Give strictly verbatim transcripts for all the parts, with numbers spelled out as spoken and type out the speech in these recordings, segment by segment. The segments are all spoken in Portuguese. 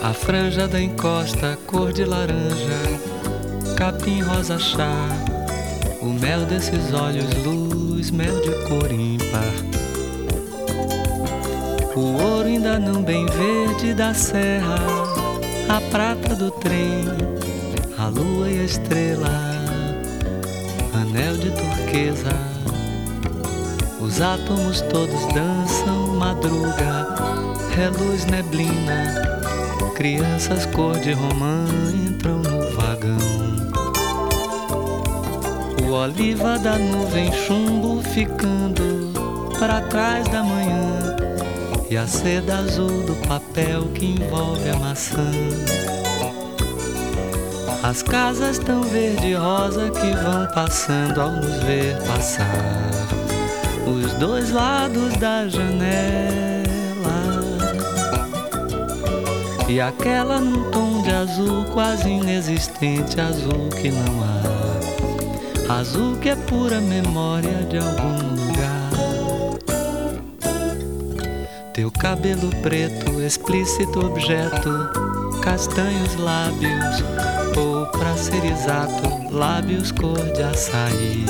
A franja da encosta, cor de laranja, capim rosa chá. O mel desses olhos, luz, mel de cor ímpar. O ouro ainda não bem verde da serra, a prata do trem, a lua e a estrela, anel de turquesa. Os átomos todos dançam, madruga, reluz, neblina. Crianças cor de romã entram no vagão. O oliva da nuvem chumbo ficando para trás da manhã, e a seda azul do papel que envolve a maçã. As casas tão verde e rosa que vão passando ao nos ver passar. Os dois lados da janela, e aquela num tom de azul quase inexistente, azul que não há, azul que é pura memória de algum lugar. Teu cabelo preto, explícito objeto, castanhos lábios, ou pra ser exato, lábios cor de açaí.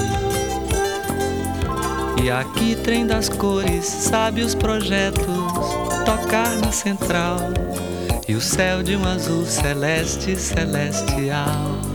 E aqui trem das cores, sabe os projetos, tocar na central, e o céu de um azul celeste celestial.